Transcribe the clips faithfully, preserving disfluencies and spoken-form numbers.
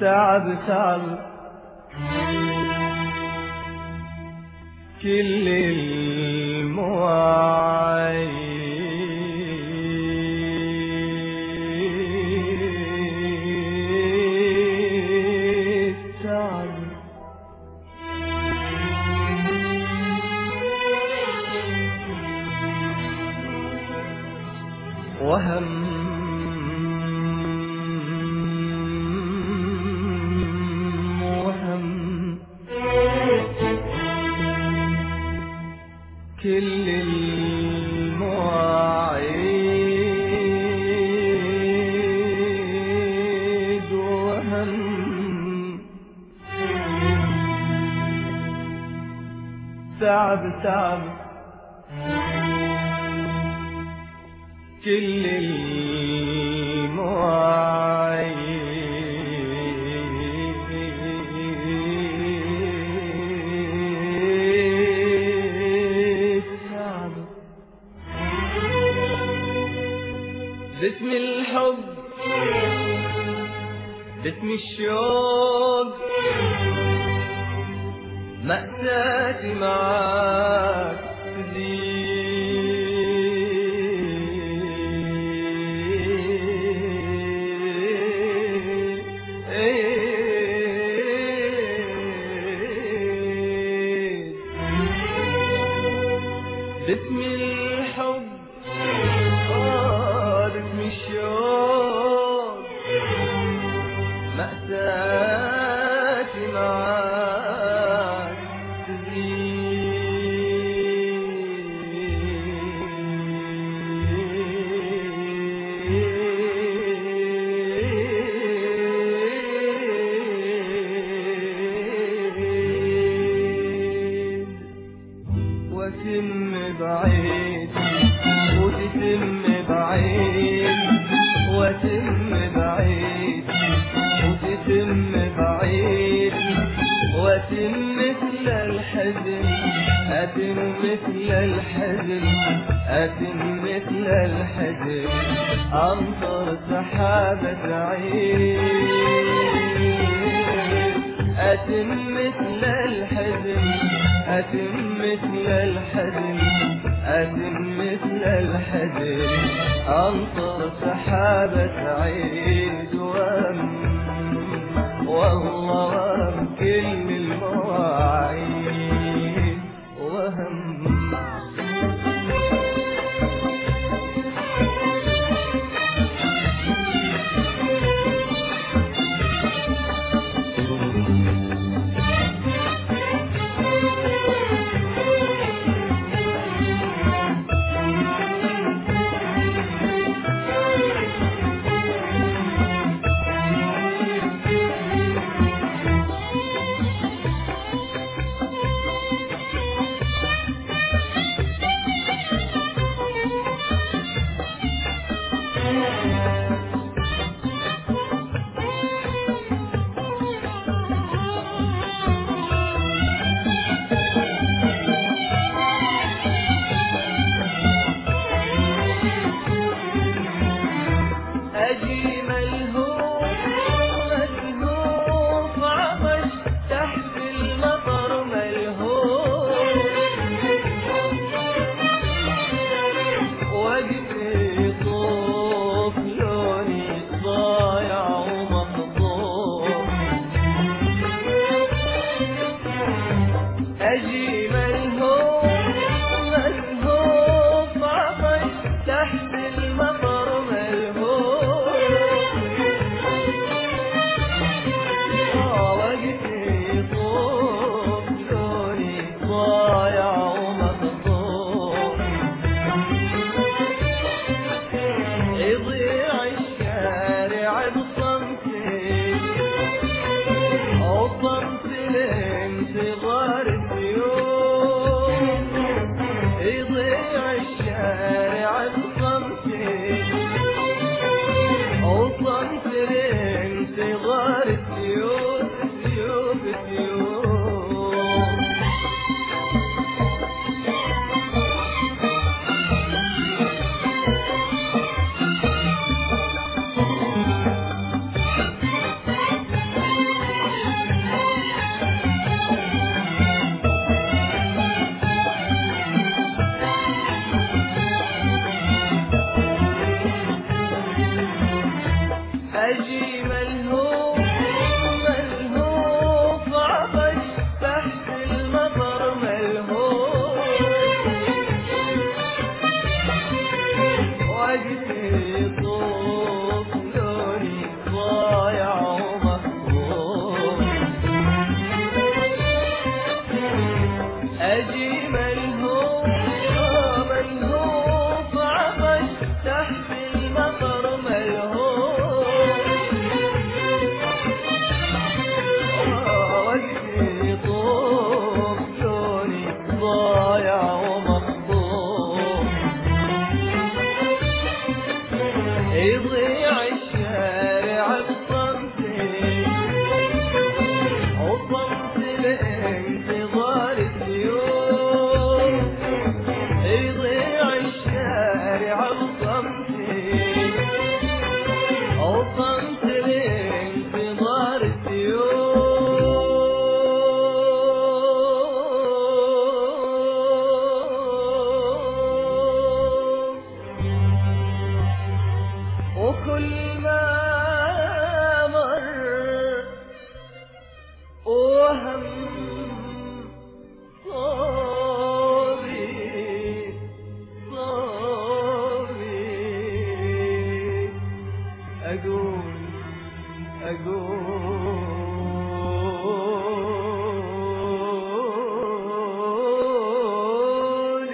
تعب تعب كل المواعيد تعب وهم كل المواعيد وهم تعب تعب كل المواعيد باسم الحب باسم الشوق مأساتي معاك تزيد باسم الحب مأساتي معاك تزيد وتم بعيد وتتم بعيد وتم بعيد وتتم بعيد وتم مثل الحزن أتم مثل الحزن أتم مثل الحزن أمطر سحابة عيد أتم مثل الحزن أتم مثل الحزن أتم مثل الحزن أمطر سحابة عيد وهم والله وهم كل المواعيد وهم أجي ملهوف ملهوف عطش تحت المطر ملهوف وجهي طوف لوني ضايع ومخطوف أجي ملهوف ملهوف عطش تحت المطر صغار السيوف السيوف السيوف وقتي طوف لوني ضايع ومخبوط أجي ملهوف ملهوف عطش تحت المطر ملهوف وقتي طوف لوني ضايع ومخبوط يضيع الشارع بصمتي وصمت لانتظار السيول يضيع الشارع بصمتي وصمت لانتظار السيول وكل ما مر وهم صابي صابي أقول أقول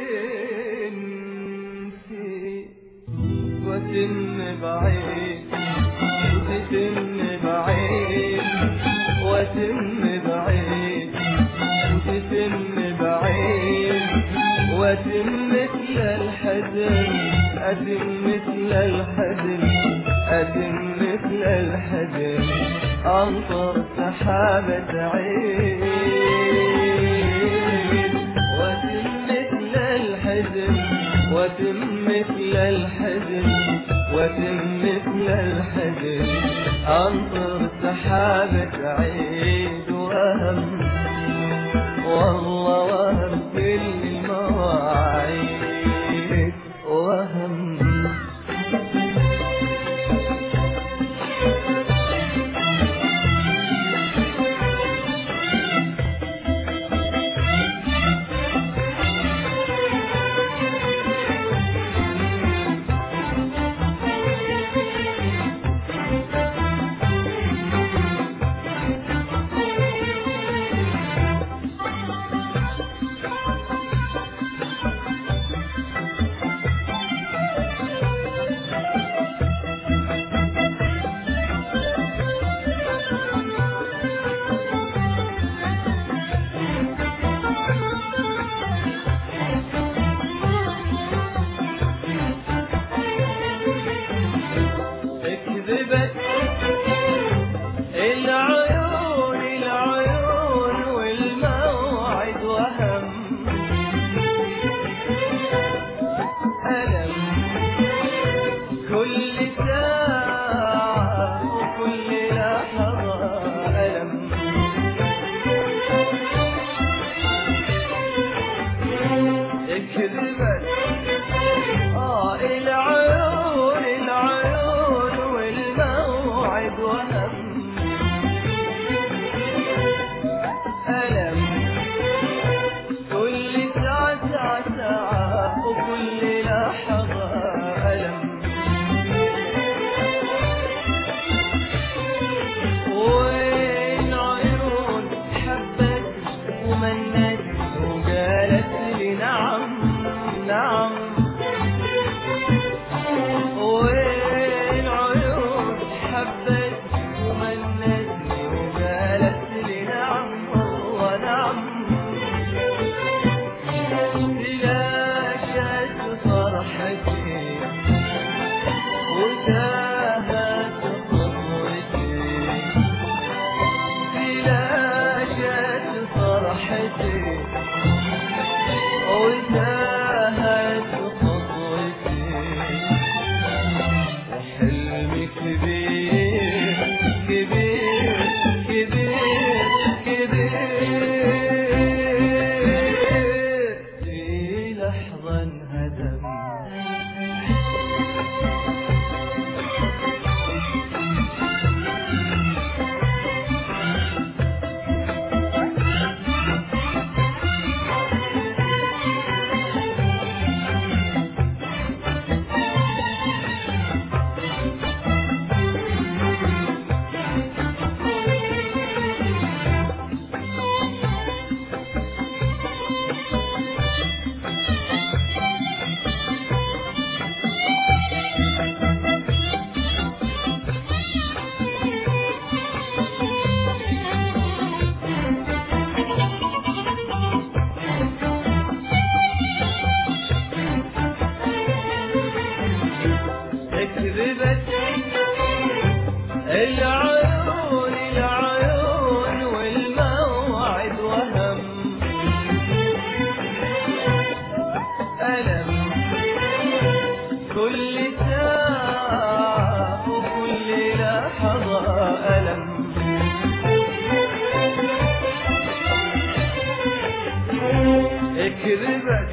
انتي وتم بعيد وتتم بعيد وتم بعيد وتتم بعيد وتم مثل الحزن أتم مثل الحزن أتم مثل الحزن أنطر سحابة عيد وتم مثل الحزن وتم مثل الحزن وتم مثل الحزن أنطر سحابة عيد وهم والله وهم كل المواعيد وهم كذبت العيون العيون والموعد وهم ألم كل ساعة وكل لحظة ألم كذبت آه العيون العيون والموعد وهم ألم كل ساعة ساعة ساعة وكل لحظة ألم كذبت العيون العيون والموعد وهم ألم كل ساعة وكل لحظة ألم كذبت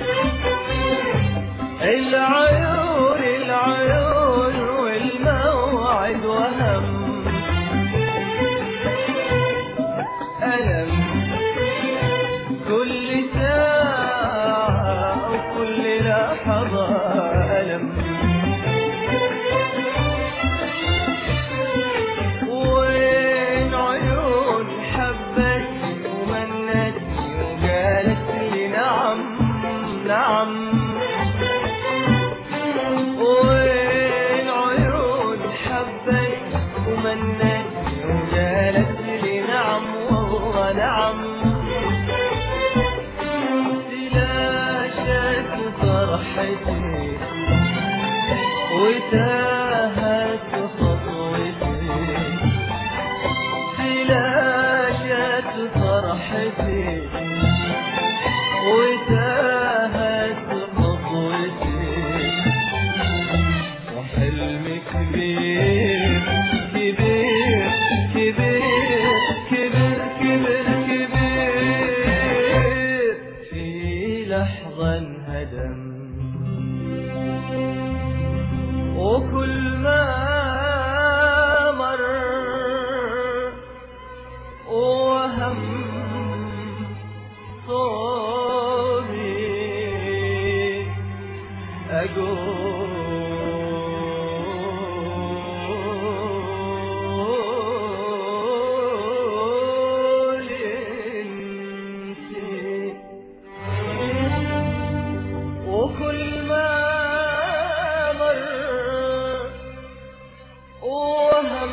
العيون العيون والموعد وهم ألم كل ساعة وكل لحظة ألم وين عيون حبت ومنت وقالت لي نعم نعم وين عيون حبت ومنت وقالت لي نعم والله نعم تلاشت فرحتي وتاهت خطوتي تلاشت فرحتي وتاهت خطوتي وحلمي كبير كبير كبير كبير كبير كبير في لحظة انهدم وكل ما مر وهم صوبي أقول انتي وكل ما مر وهم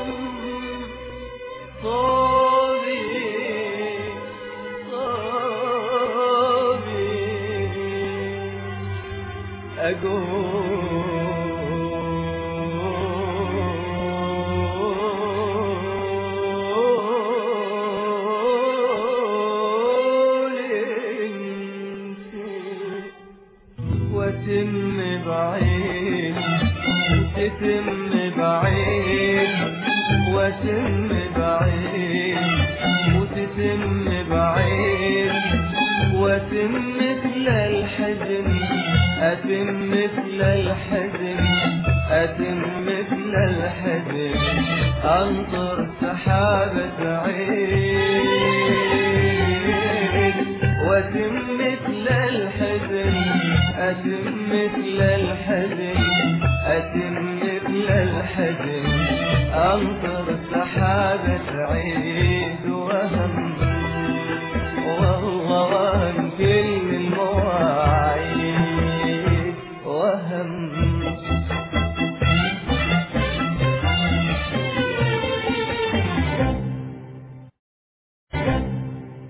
صوبي صوبي أقول انتي وتم بعيد تتم بعيد وتم بعيد وتتم بعيد وتم مثل الحزن أتم مثل الحزن أتم مثل الحزن أنطر سحابة عيد وتم مثل الحزن أتم مثل الحزن أتم مثل الحزن أنطر سحابة عيد